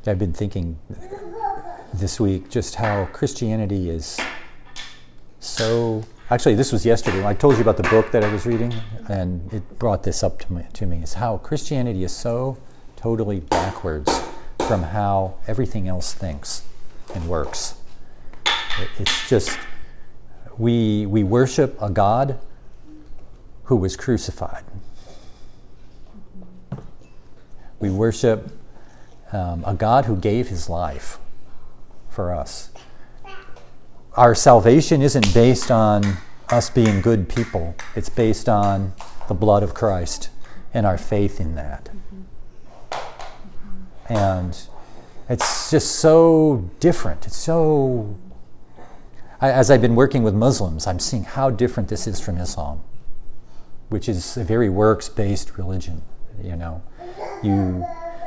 I've been thinking this week just how Christianity is so... Actually, this was yesterday. I told you about the book that I was reading, and it brought this up to me, is how Christianity is so totally backwards from how everything else thinks and works. It's just, we worship a God who was crucified. We worship a God who gave his life for us. Our salvation isn't based on us being good people. It's based on the blood of Christ and our faith in that. And it's just so different. It's so... As I've been working with Muslims, I'm seeing how different this is from Islam, which is a very works-based religion. You know, you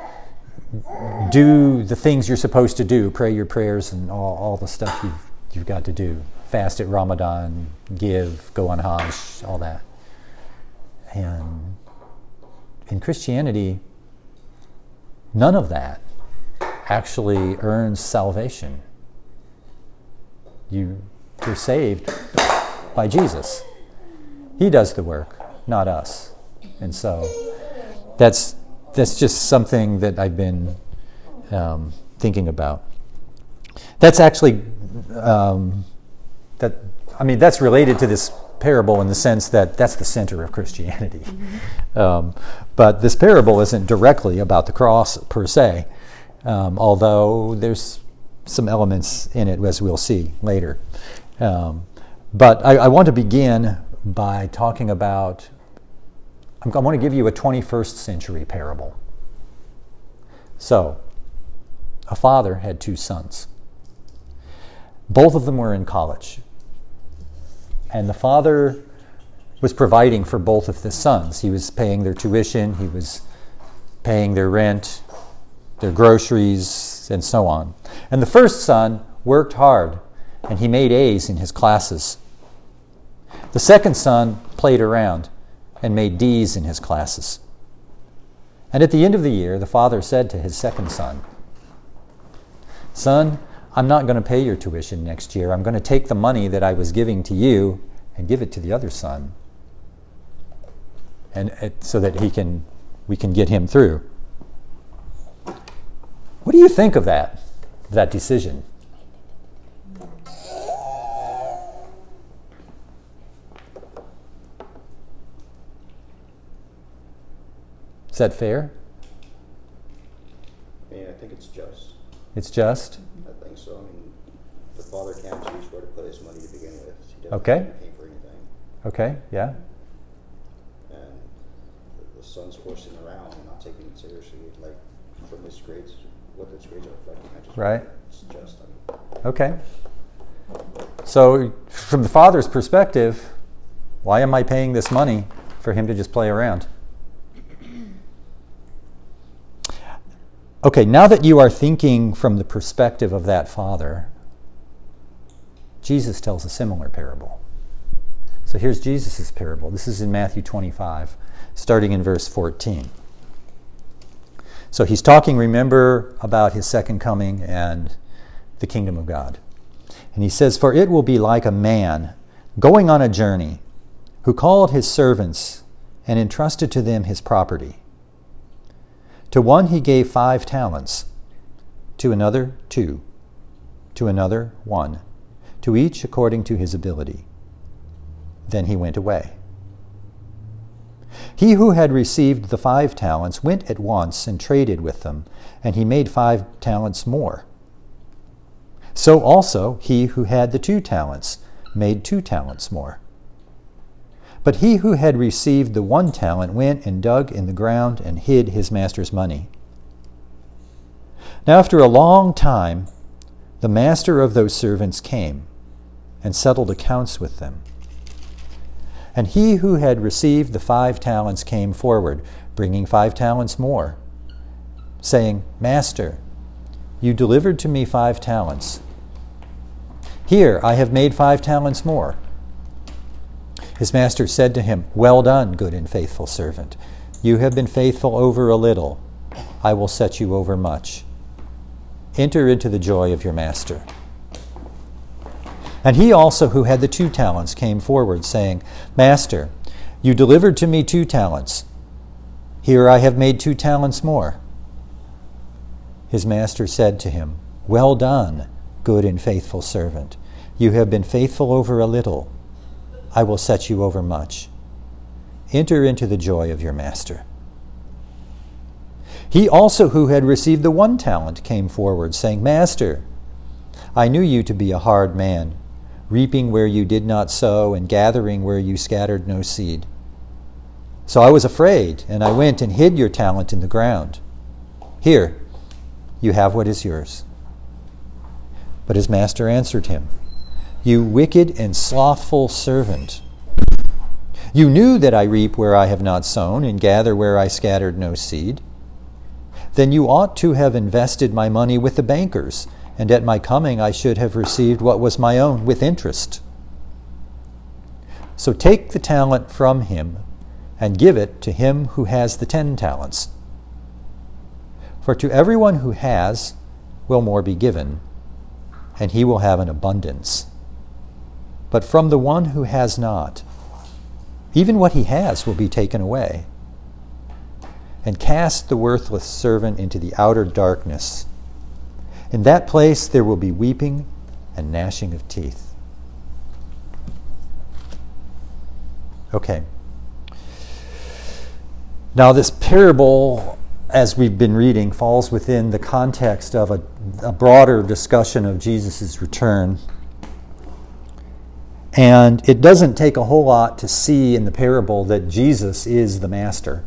do the things you're supposed to do, pray your prayers and all the stuff you've got to do. Fast at Ramadan, give, go on Hajj, all that. And in Christianity, none of that actually earns salvation. You're saved by Jesus. He does the work, not us. And so that's just something that I've been thinking about. That's actually that's related to this parable in the sense that that's the center of Christianity. But this parable isn't directly about the cross per se, although there's some elements in it, as we'll see later. But I want to begin by talking about, I want to give you a 21st century parable. So, a father had two sons. Both of them were in college. And the father was providing for both of the sons. He was paying their tuition, he was paying their rent, their groceries, and so on. And the first son worked hard, and he made A's in his classes. The second son played around and made D's in his classes. And at the end of the year, the father said to his second son, "Son, I'm not going to pay your tuition next year. I'm going to take the money that I was giving to you and give it to the other son, and so that we can get him through." What do you think of that decision? Is that fair? I mean, I think it's just. It's just? I think so. I mean, the father can't choose where to put his money to begin with. He doesn't Okay. pay for anything. Okay, yeah. And the son's horsing around and not taking it seriously, like from his grades, what his grades are reflecting. I just Right. It's just. I mean, Okay. So, from the father's perspective, why am I paying this money for him to just play around? Okay, now that you are thinking from the perspective of that father, Jesus tells a similar parable. So here's Jesus' parable. This is in Matthew 25, starting in verse 14. So he's talking, remember, about his second coming and the kingdom of God. And he says, "For it will be like a man going on a journey who called his servants and entrusted to them his property. To one he gave 5 talents, to another 2, to another 1, to each according to his ability. Then he went away. He who had received the 5 talents went at once and traded with them, and he made 5 talents more. So also he who had the 2 talents made 2 talents more. But he who had received the 1 talent went and dug in the ground and hid his master's money. Now after a long time, the master of those servants came and settled accounts with them. And he who had received the 5 talents came forward, bringing 5 talents more, saying, 'Master, you delivered to me 5 talents. Here, I have made 5 talents more.' His master said to him, 'Well done, good and faithful servant. You have been faithful over a little. I will set you over much. enter into the joy of your master. And he also who had the 2 talents came forward, saying, Master, you delivered to me 2 talents. Here I have made 2 talents more. His master said to him, Well done, good and faithful servant. You have been faithful over a little. I will set you over much. Enter into the joy of your master. He also who had received the 1 talent came forward, saying, Master, I knew you to be a hard man, reaping where you did not sow and gathering where you scattered no seed. So I was afraid, and I went and hid your talent in the ground. Here, you have what is yours. But his master answered him, You wicked and slothful servant. You knew that I reap where I have not sown and gather where I scattered no seed. Then you ought to have invested my money with the bankers, and at my coming I should have received what was my own with interest. So take the talent from him and give it to him who has the 10 talents. For to everyone who has will more be given, and he will have an abundance. But from the one who has not, even what he has will be taken away. And cast the worthless servant into the outer darkness. In that place there will be weeping and gnashing of teeth. Okay. Now this parable, as we've been reading, falls within the context of a broader discussion of Jesus' return. And it doesn't take a whole lot to see in the parable that Jesus is the master.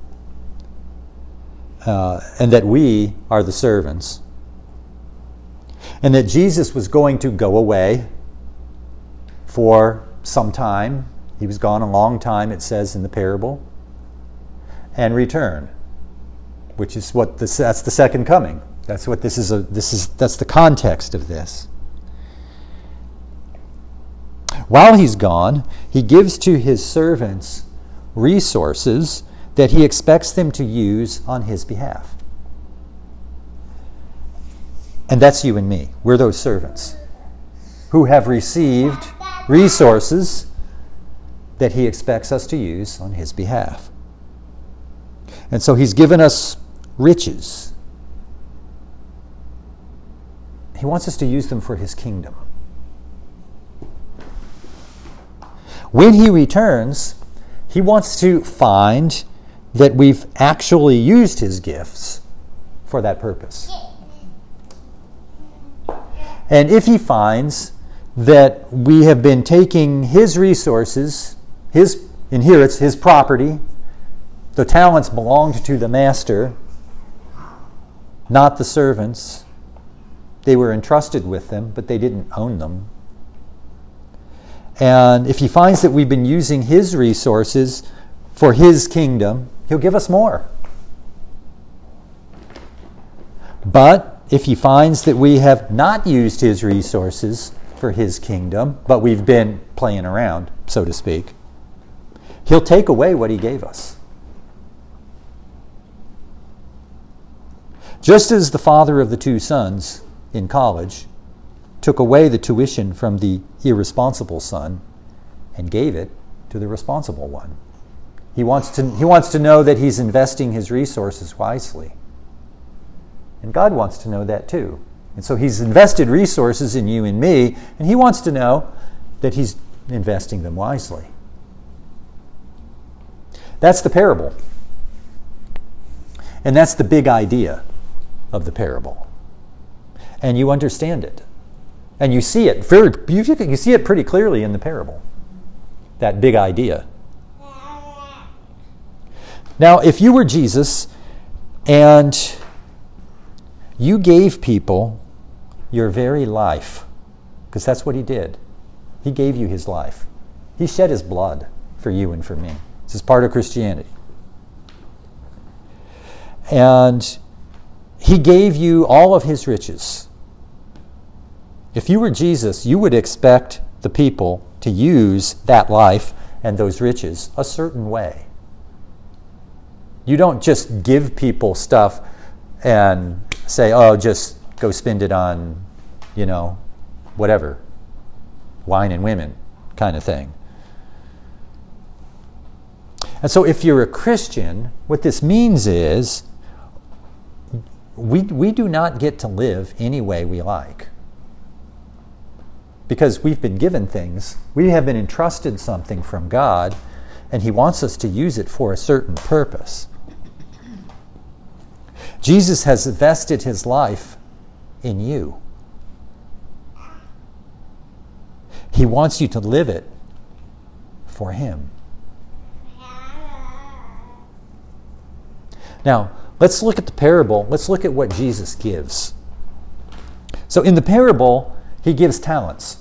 And that we are the servants. And that Jesus was going to go away for some time. He was gone a long time, it says in the parable. And return. Which is what that's the second coming. That's what this is. That's the context of this. While he's gone, he gives to his servants resources that he expects them to use on his behalf. And that's you and me. We're those servants who have received resources that he expects us to use on his behalf. And so he's given us riches. He wants us to use them for his kingdom. When he returns, he wants to find that we've actually used his gifts for that purpose. And if he finds that we have been taking his resources, and here it's his property, the talents belonged to the master, not the servants. They were entrusted with them, but they didn't own them. And if he finds that we've been using his resources for his kingdom, he'll give us more. But if he finds that we have not used his resources for his kingdom, but we've been playing around, so to speak, he'll take away what he gave us. Just as the father of the 2 sons in college took away the tuition from the irresponsible son and gave it to the responsible one. He wants to know that he's investing his resources wisely. And God wants to know that too. And so he's invested resources in you and me, and he wants to know that he's investing them wisely. That's the parable. And that's the big idea of the parable. And you understand it. And you see it you see it pretty clearly in the parable. That big idea. Now, if you were Jesus and you gave people your very life, because that's what he did. He gave you his life. He shed his blood for you and for me. This is part of Christianity. And he gave you all of his riches. If you were Jesus, you would expect the people to use that life and those riches a certain way. You don't just give people stuff and say, oh, just go spend it on, whatever, wine and women kind of thing. And so if you're a Christian, what this means is we do not get to live any way we like. Because we've been given things. We have been entrusted something from God, and He wants us to use it for a certain purpose. Jesus has vested His life in you. He wants you to live it for Him. Now, let's look at the parable. Let's look at what Jesus gives. So in the parable, He gives talents.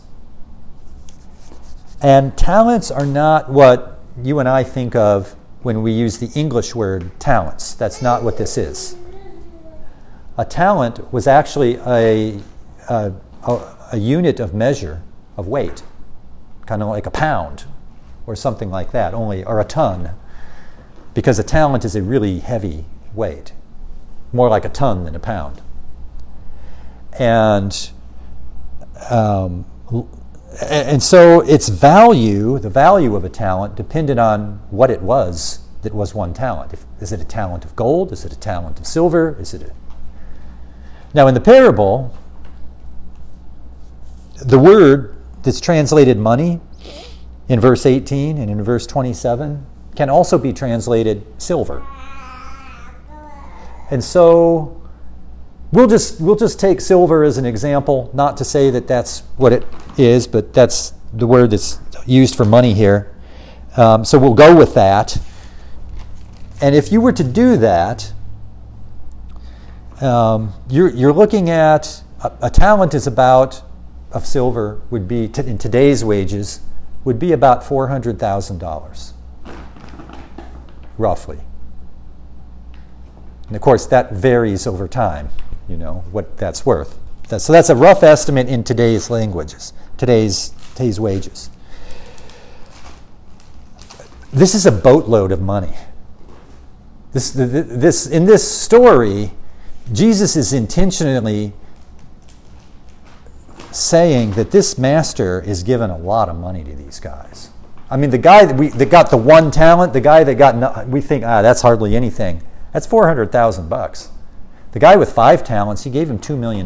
And talents are not what you and I think of when we use the English word talents. That's not what this is. A talent was actually a unit of measure of weight, kind of like a pound or something like that, or a ton, because a talent is a really heavy weight, more like a ton than a pound. And so its value, the value of a talent, depended on what it was that was one talent. Is it a talent of gold? Is it a talent of silver? Now in the parable, the word that's translated money in verse 18 and in verse 27 can also be translated silver. And so we'll just take silver as an example, not to say that that's what it is, but that's the word that's used for money here. So we'll go with that. And if you were to do that, you're looking at a talent of silver would be, in today's wages, would be about $400,000, roughly. And of course, that varies over time, what that's worth. So that's a rough estimate in today's languages, today's wages. This is a boatload of money. In this story, Jesus is intentionally saying that this master is giving a lot of money to these guys. I mean, the guy that got the one talent, the guy that got, we think, that's hardly anything. That's $400,000. The guy with 5 talents, he gave him $2 million.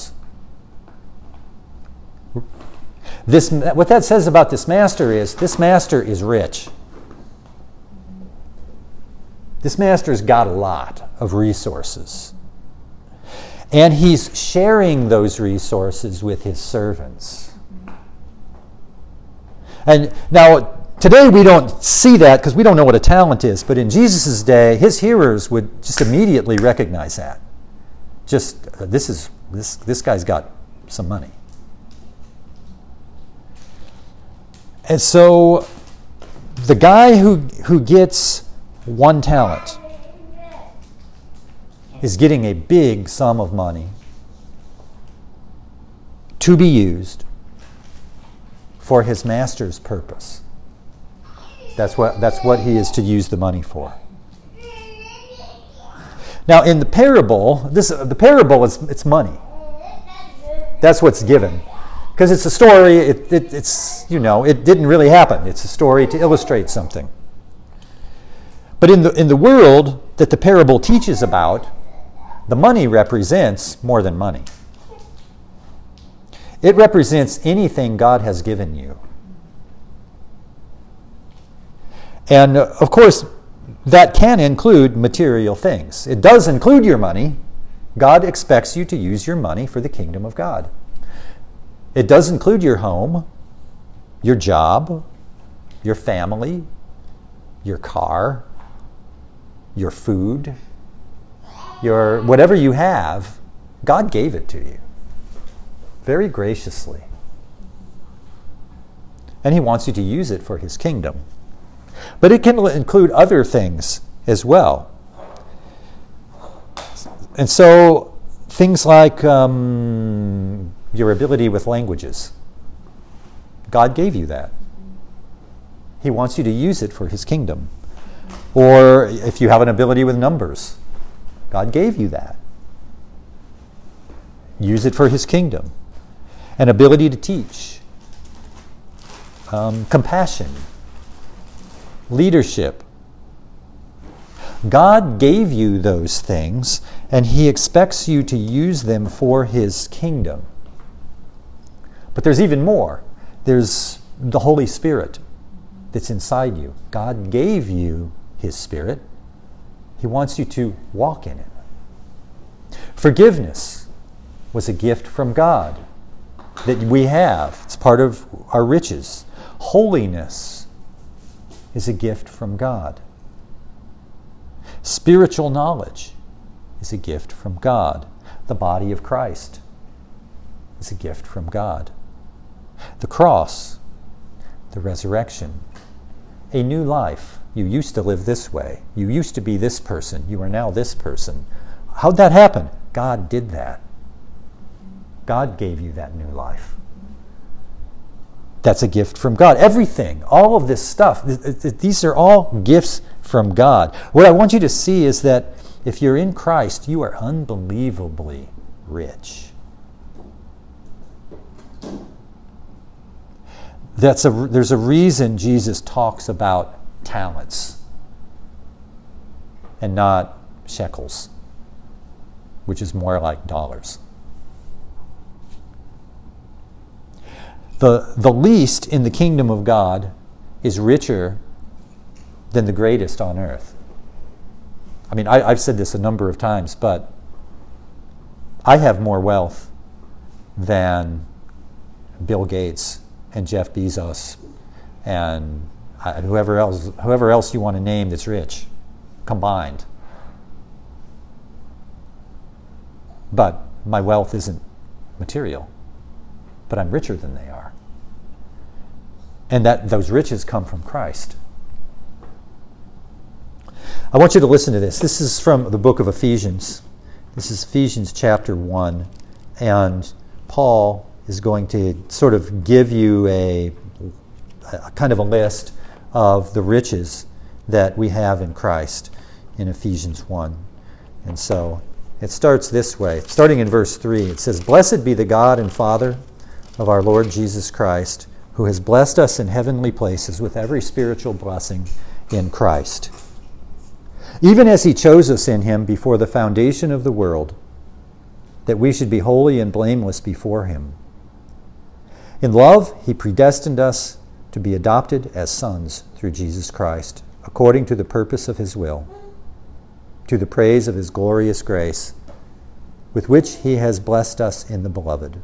What that says about this master is rich. This master's got a lot of resources. And he's sharing those resources with his servants. And now, today we don't see that because we don't know what a talent is. But in Jesus' day, his hearers would just immediately recognize that. This guy's got some money. And so the guy who gets one talent is getting a big sum of money to be used for his master's purpose. That's what he is to use the money for. Now, in the parable, it's money. That's what's given, because it's a story. It didn't really happen. It's a story to illustrate something. But in the world that the parable teaches about, the money represents more than money. It represents anything God has given you. And of course, that can include material things. It does include your money. God expects you to use your money for the kingdom of God. It does include your home, your job, your family, your car, your food, your whatever you have. God gave it to you very graciously. And he wants you to use it for his kingdom. But it can include other things as well. And so things like your ability with languages. God gave you that. He wants you to use it for his kingdom. Or if you have an ability with numbers, God gave you that. use it for his kingdom. An ability to teach, compassion, leadership. God gave you those things, and he expects you to use them for his kingdom. But there's even more. There's the Holy Spirit that's inside you. God gave you his Spirit. He wants you to walk in it. Forgiveness was a gift from God that we have. It's part of our riches. Holiness is a gift from God. Spiritual knowledge is a gift from God. The body of Christ is a gift from God. The cross, the resurrection, a new life. You used to live this way. You used to be this person. You are now this person. How'd that happen? God did that. God gave you that new life. That's a gift from God. Everything, all of this stuff, these are all gifts from God. What I want you to see is that if you're in Christ, you are unbelievably rich. There's a reason Jesus talks about talents and not shekels, which is more like dollars. The least in the kingdom of God is richer than the greatest on earth. I mean, I've said this a number of times, but I have more wealth than Bill Gates and Jeff Bezos and whoever else you want to name that's rich combined. But my wealth isn't material, but I'm richer than they are. And that those riches come from Christ. I want you to listen to this. This is from the book of Ephesians. This is Ephesians chapter 1. And Paul is going to sort of give you a kind of a list of the riches that we have in Christ in Ephesians 1. And so it starts this way. Starting in verse 3, it says, "Blessed be the God and Father of our Lord Jesus Christ, who has blessed us in heavenly places with every spiritual blessing in Christ. Even as he chose us in him before the foundation of the world, that we should be holy and blameless before him. In love, he predestined us to be adopted as sons through Jesus Christ, according to the purpose of his will, to the praise of his glorious grace, with which he has blessed us in the Beloved.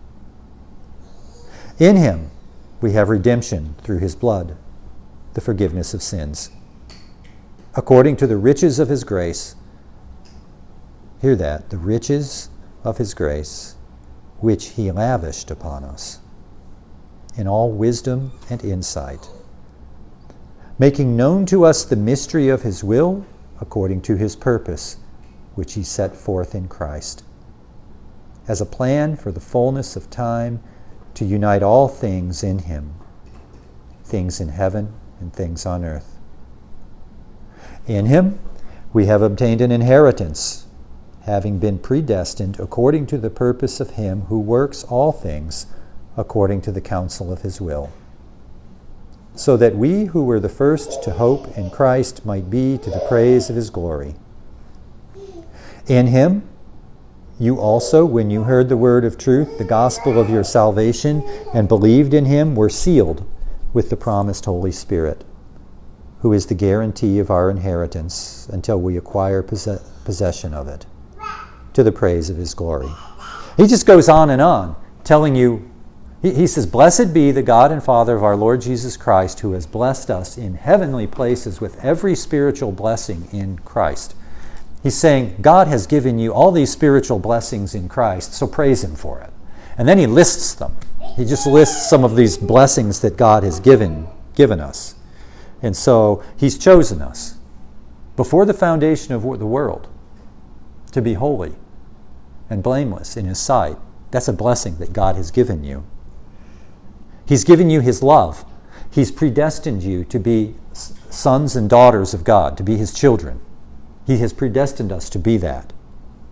In him we have redemption through his blood, the forgiveness of sins, according to the riches of his grace." Hear that, the riches of his grace, which he lavished upon us, in all wisdom and insight, making known to us the mystery of his will, according to his purpose, which he set forth in Christ, as a plan for the fullness of time, to unite all things in him, things in heaven and things on earth. In him we have obtained an inheritance, having been predestined according to the purpose of him who works all things according to the counsel of his will, so that we who were the first to hope in Christ might be to the praise of his glory. In him you also, when you heard the word of truth, the gospel of your salvation, and believed in him, were sealed with the promised Holy Spirit, who is the guarantee of our inheritance until we acquire possession of it, to the praise of his glory. He just goes on, telling you, he says, "Blessed be the God and Father of our Lord Jesus Christ, who has blessed us in heavenly places with every spiritual blessing in Christ." He's saying, God has given you all these spiritual blessings in Christ, so praise him for it. And then he lists them. He just lists some of these blessings that God has given us. And so he's chosen us before the foundation of the world to be holy and blameless in his sight. That's a blessing that God has given you. He's given you his love. He's predestined you to be sons and daughters of God, to be his children. He has predestined us to be that.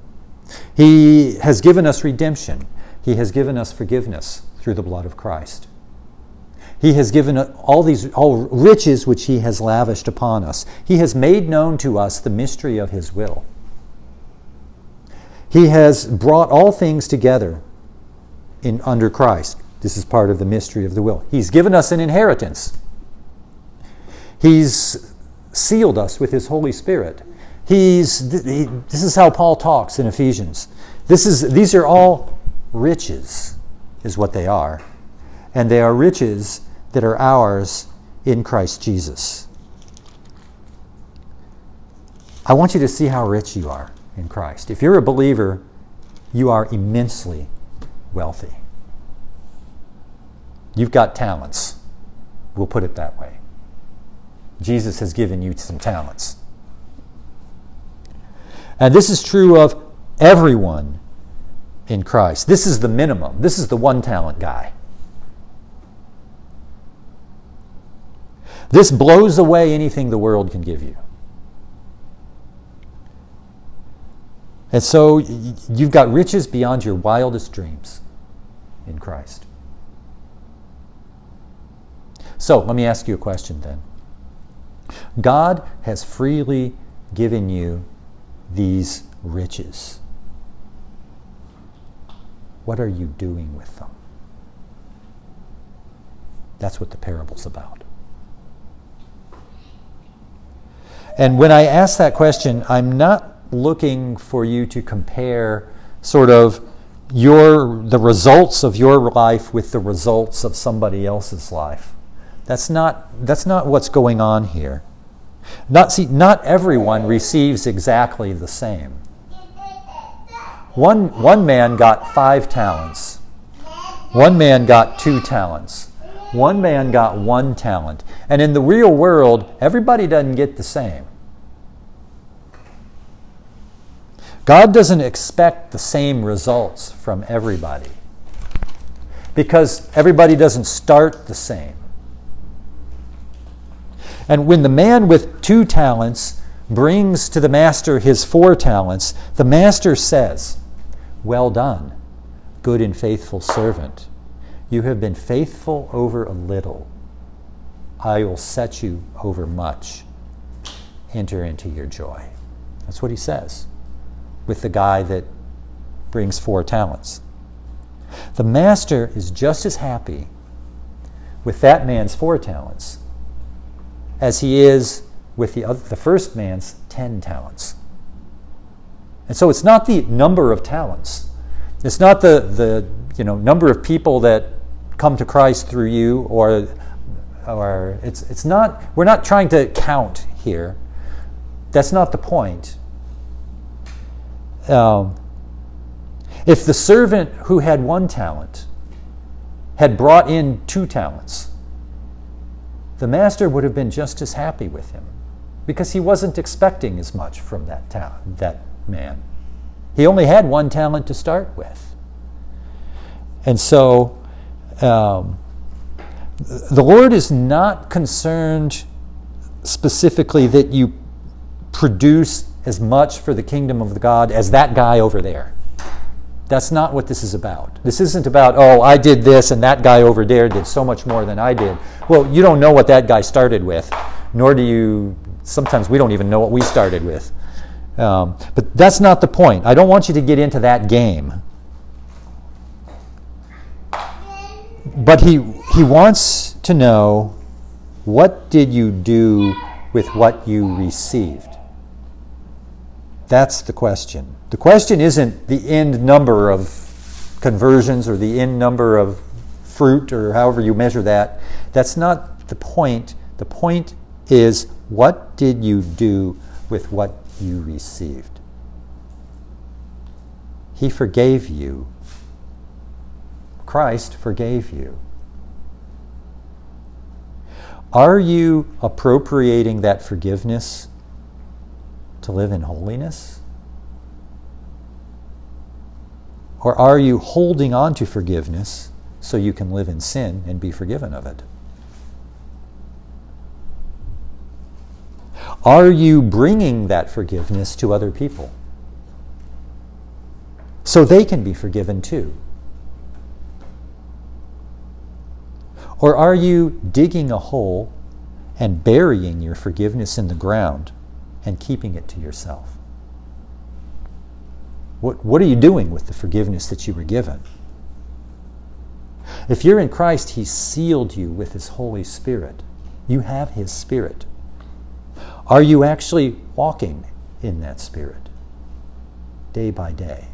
He has given us redemption. He has given us forgiveness through the blood of Christ. He has given all riches which He has lavished upon us. He has made known to us the mystery of His will. He has brought all things together under Christ. This is part of the mystery of the will. He's given us an inheritance. He's sealed us with His Holy Spirit. This is how Paul talks in Ephesians. These are all riches, is what they are. And they are riches that are ours in Christ Jesus. I want you to see how rich you are in Christ. If you're a believer, you are immensely wealthy. You've got talents. We'll put it that way. Jesus has given you some talents. And this is true of everyone in Christ. This is the minimum. This is the one-talent guy. This blows away anything the world can give you. And so you've got riches beyond your wildest dreams in Christ. So let me ask you a question then. God has freely given you these riches. What are you doing with them? That's what the parable's about. And when I ask that question, I'm not looking for you to compare sort of the results of your life with the results of somebody else's life. That's not what's going on here. Not everyone receives exactly the same. One man got 5 talents. One man got 2 talents. One man got 1 talent. And in the real world, everybody doesn't get the same. God doesn't expect the same results from everybody, because everybody doesn't start the same. And when the man with 2 talents brings to the master his 4 talents, the master says, "Well done, good and faithful servant. You have been faithful over a little. I will set you over much. Enter into your joy." That's what he says with the guy that brings 4 talents. The master is just as happy with that man's 4 talents as he is with the first man's 10 talents. And so it's not the number of talents. It's not the number of people that come to Christ through you, or it's not. We're not trying to count here. That's not the point. If the servant who had 1 talent had brought in 2 talents, the master would have been just as happy with him, because he wasn't expecting as much from that man. He only had 1 talent to start with. And so the Lord is not concerned specifically that you produce as much for the kingdom of God as that guy over there. That's not what this is about. This isn't about, oh, I did this and that guy over there did so much more than I did. Well, you don't know what that guy started with, nor do you. Sometimes we don't even know what we started with. But that's not the point. I don't want you to get into that game. But he wants to know, what did you do with what you received? That's the question. The question isn't the end number of conversions or the end number of fruit or however you measure that. That's not the point. The point is, what did you do with what you received? He forgave you. Christ forgave you. Are you appropriating that forgiveness to live in holiness? Or are you holding on to forgiveness so you can live in sin and be forgiven of it? Are you bringing that forgiveness to other people? so they can be forgiven too? Or are you digging a hole and burying your forgiveness in the ground and keeping it to yourself? What are you doing with the forgiveness that you were given? If you're in Christ, He's sealed you with His Holy Spirit. You have His Spirit. Are you actually walking in that Spirit day by day?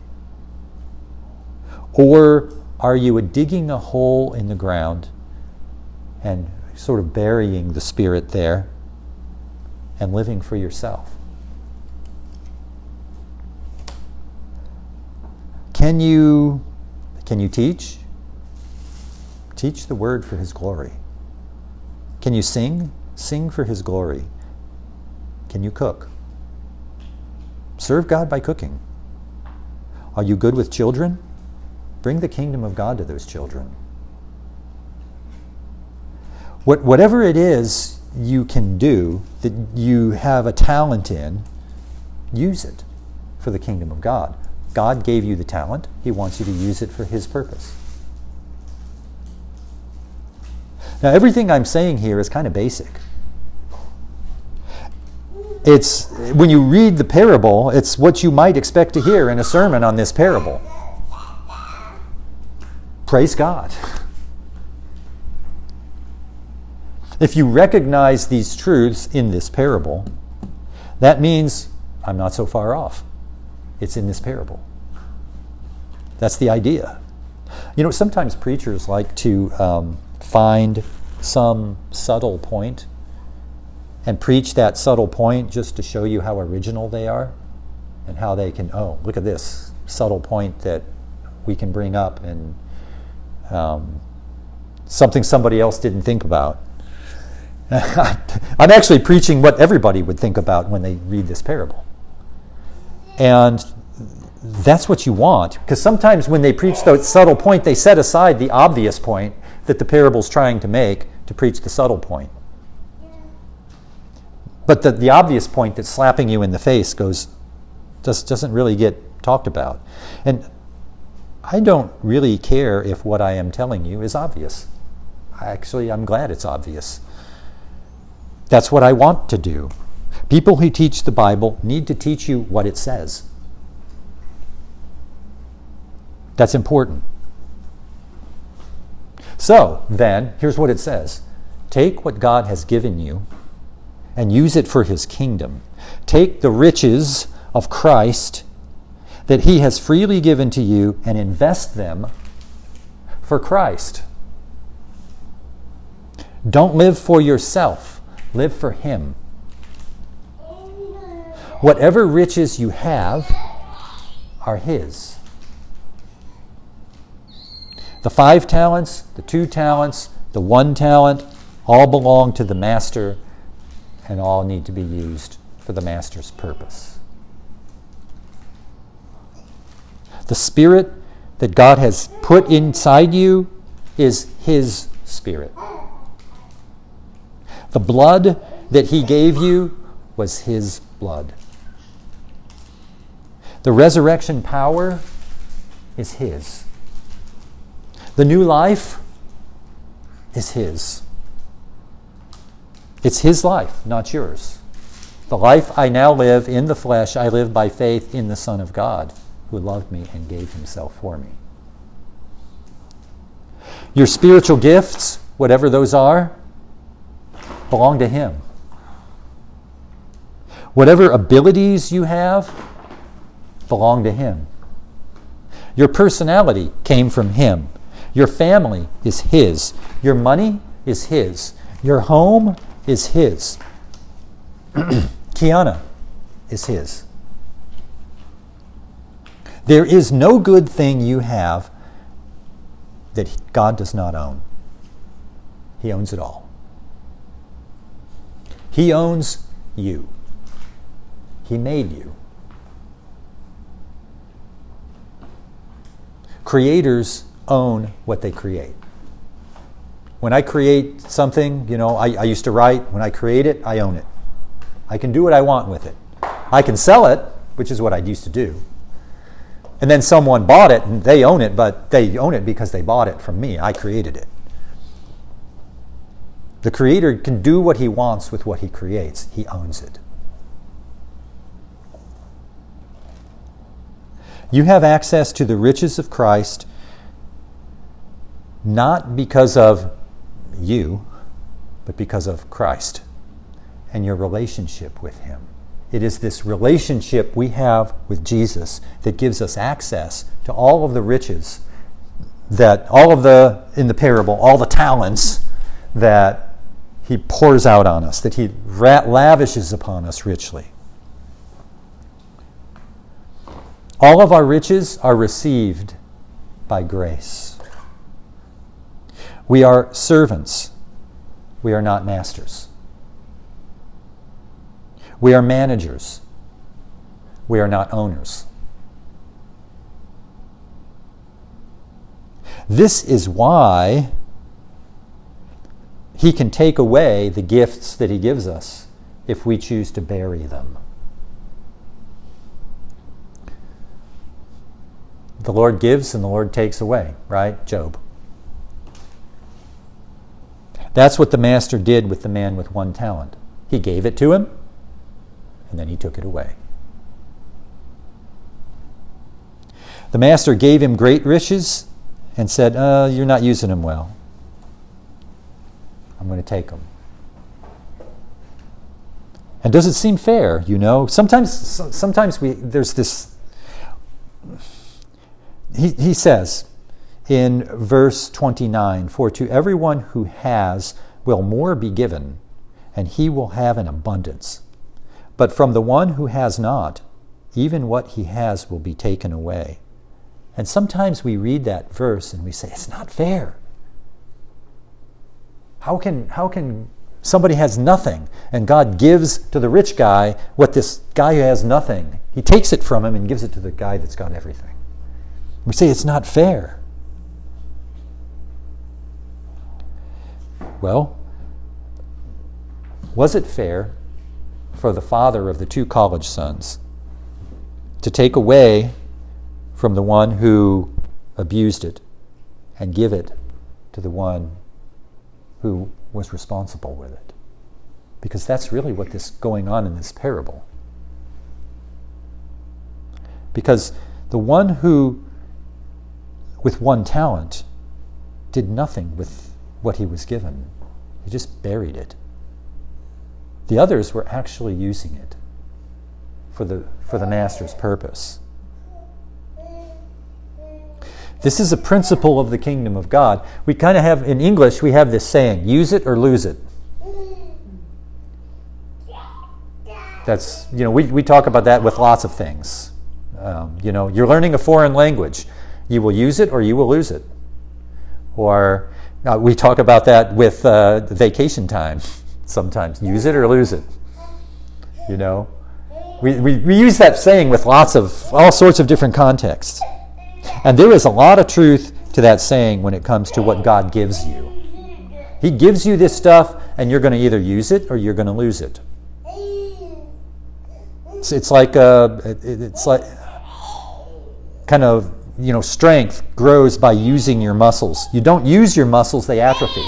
Or are you digging a hole in the ground and sort of burying the Spirit there and living for yourself? Can you teach? Teach the Word for His glory. Can you sing? Sing for His glory. Can you cook? Serve God by cooking. Are you good with children? Bring the kingdom of God to those children. Whatever it is you can do that you have a talent in, use it for the kingdom of God. God gave you the talent. He wants you to use it for His purpose. Now, everything I'm saying here is kind of basic. It's, when you read the parable, it's what you might expect to hear in a sermon on this parable. Praise God. If you recognize these truths in this parable, that means I'm not so far off. It's in this parable. That's the idea. You know, sometimes preachers like to find some subtle point and preach that subtle point just to show you how original they are and how they can, oh, look at this subtle point that we can bring up and something somebody else didn't think about. I'm actually preaching what everybody would think about when they read this parable. And that's what you want, because sometimes when they preach the subtle point, they set aside the obvious point that the parable's trying to make to preach the subtle point. But the obvious point that's slapping you in the face doesn't really get talked about. And I don't really care if what I am telling you is obvious. I'm glad it's obvious. That's what I want to do. People who teach the Bible need to teach you what it says. That's important. So, then, here's what it says. Take what God has given you and use it for His kingdom. Take the riches of Christ that He has freely given to you and invest them for Christ. Don't live for yourself. Live for Him. Whatever riches you have are His. The 5 talents, the 2 talents, the 1 talent, all belong to the Master and all need to be used for the Master's purpose. The Spirit that God has put inside you is His Spirit. The blood that He gave you was His blood. The resurrection power is His. The new life is His. It's His life, not yours. The life I now live in the flesh, I live by faith in the Son of God, who loved me and gave Himself for me. Your spiritual gifts, whatever those are, belong to Him. Whatever abilities you have belong to Him. Your personality came from Him. Your family is His. Your money is His. Your home is His. Kiana is His. There is no good thing you have that God does not own. He owns it all. He owns you. He made you. Creators own what they create. When I create something, I used to write, when I create it, I own it. I can do what I want with it. I can sell it, which is what I used to do. And then someone bought it and they own it, but they own it because they bought it from me. I created it. The Creator can do what He wants with what He creates. He owns it. You have access to the riches of Christ not because of you, but because of Christ and your relationship with Him. It is this relationship we have with Jesus that gives us access to all of the riches that in the parable, all the talents that He pours out on us, that He lavishes upon us richly. All of our riches are received by grace. We are servants. We are not masters. We are managers. We are not owners. This is why He can take away the gifts that He gives us if we choose to bury them. The Lord gives and the Lord takes away, right? Job. That's what the master did with the man with 1 talent. He gave it to him, and then he took it away. The master gave him great riches and said, you're not using them well. I'm going to take them. And does it seem fair, you know? Sometimes there's this... He says in verse 29, "For to everyone who has will more be given, and he will have an abundance. But from the one who has not, even what he has will be taken away." And sometimes we read that verse and we say, it's not fair. How can somebody has nothing and God gives to the rich guy what this guy who has nothing? He takes it from him and gives it to the guy that's got everything. We say it's not fair. Well, was it fair for the father of the 2 college sons to take away from the one who abused it and give it to the one who was responsible with it? Because that's really what is going on in this parable. Because the one who with 1 talent did nothing with what he was given. He just buried it. The others were actually using it for the master's purpose. This is a principle of the kingdom of God. We kind of have, in English, we have this saying, use it or lose it. That's, we talk about that with lots of things. You're learning a foreign language. You will use it or you will lose it. Or we talk about that with vacation time sometimes. Use it or lose it. We use that saying with all sorts of different contexts. And there is a lot of truth to that saying when it comes to what God gives you. He gives you this stuff and you're going to either use it or you're going to lose it. It's like kind of, strength grows by using your muscles. You don't use your muscles, they atrophy.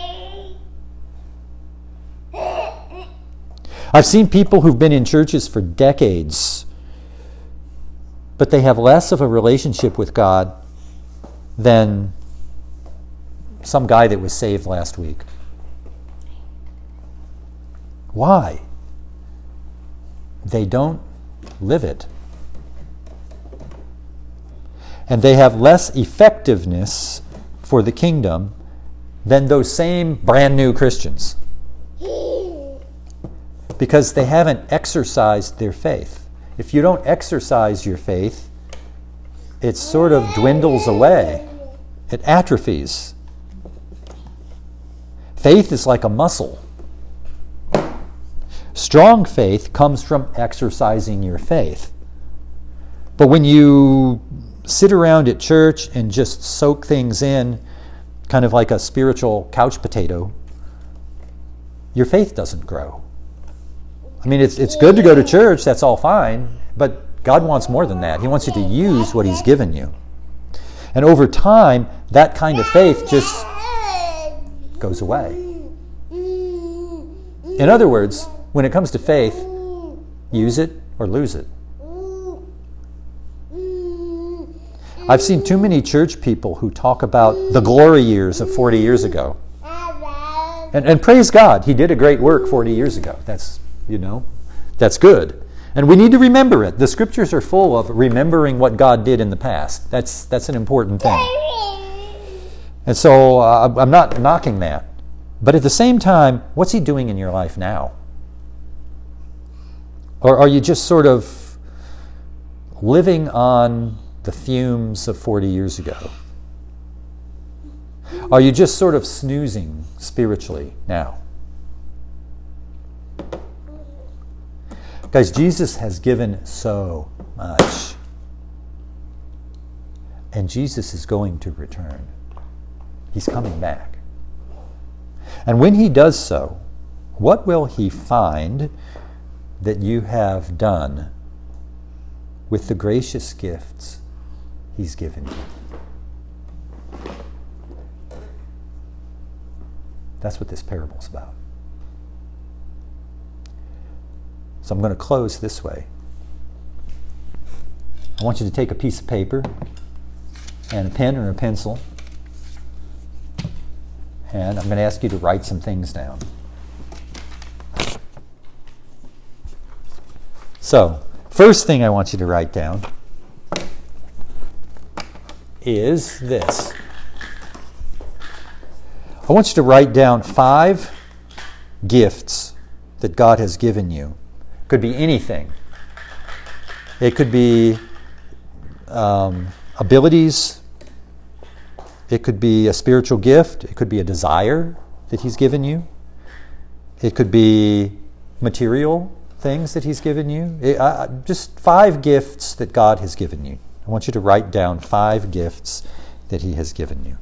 I've seen people who've been in churches for decades, but they have less of a relationship with God than some guy that was saved last week. Why? They don't live it. And they have less effectiveness for the kingdom than those same brand new Christians. Because they haven't exercised their faith. If you don't exercise your faith, it sort of dwindles away. It atrophies. Faith is like a muscle. Strong faith comes from exercising your faith. But when you sit around at church and just soak things in, kind of like a spiritual couch potato, your faith doesn't grow. I mean, it's good to go to church, that's all fine, but God wants more than that. He wants you to use what He's given you. And over time, that kind of faith just goes away. In other words, when it comes to faith, use it or lose it. I've seen too many church people who talk about the glory years of 40 years ago. And praise God, He did a great work 40 years ago. That's good. And we need to remember it. The Scriptures are full of remembering what God did in the past. That's an important thing. And so I'm not knocking that. But at the same time, what's He doing in your life now? Or are you just sort of living on the fumes of 40 years ago? Are you just sort of snoozing spiritually now? Guys, Jesus has given so much. And Jesus is going to return. He's coming back. And when He does so, what will He find that you have done with the gracious gifts He's given you? That's what this parable's about. So I'm going to close this way. I want you to take a piece of paper and a pen or a pencil, and I'm going to ask you to write some things down. So, first thing I want you to write down is this. I want you to write down 5 gifts that God has given you. It could be anything. It could be abilities. It could be a spiritual gift. It could be a desire that He's given you. It could be material things that He's given you. Just 5 gifts that God has given you. I want you to write down 5 gifts that He has given you.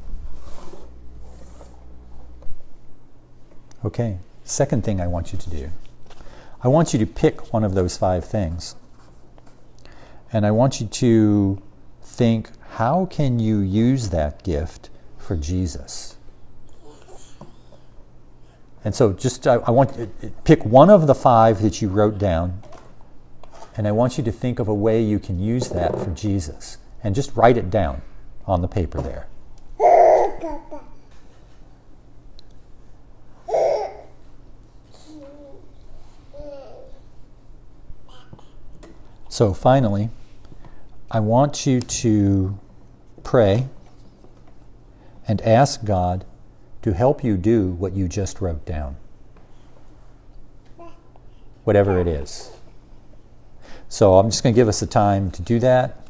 Okay, second thing I want you to do. I want you to pick one of those 5 things. And I want you to think, how can you use that gift for Jesus? And so I want you to pick one of the 5 that you wrote down, and I want you to think of a way you can use that for Jesus. And just write it down on the paper there. So finally, I want you to pray and ask God to help you do what you just wrote down. Whatever it is. So I'm just going to give us a time to do that.